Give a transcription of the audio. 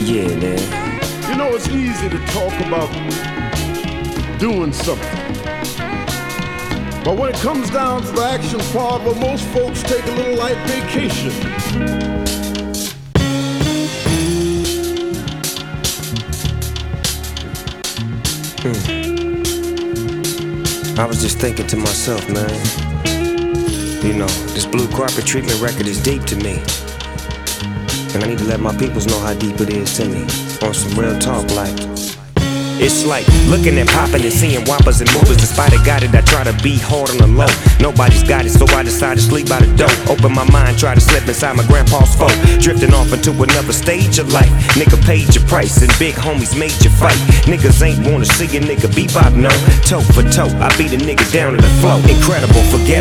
Yeah, man. You know, it's easy to talk about doing something. But when it comes down to the action part, well, most folks take a little light vacation. I was just thinking to myself, man. You know, this Blue Carpet Treatment record is deep to me. And I need to let my peoples know how deep it is to me. On some real talk, like. It's like looking at poppin' and seeing whoppers and movers. Despite I got it, I try to be hard on the low. Nobody's got it, so I decide to sleep by the door. Open my mind, try to slip inside my grandpa's folk. Drifting off into another stage of life. Nigga paid your price and big homies made you fight. Niggas ain't wanna see a nigga bebop, no. Toe for toe, I beat a nigga down to the flow. Incredible, forget